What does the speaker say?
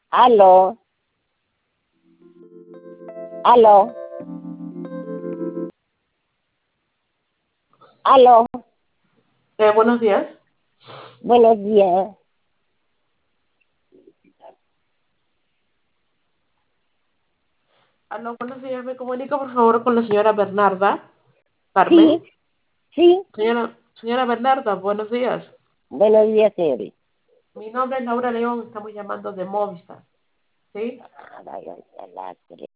Aló, aló, aló, Buenos días. buenos días. Aló, buenos días. Me comunico, por favor, con la señora Bernarda Sí, Carmen. sí, Señora Bernarda, buenos días. buenos días, señorita. Mi nombre es Laura León. Estamos llamando de Movistar. ¿Sí? Ah, vaya,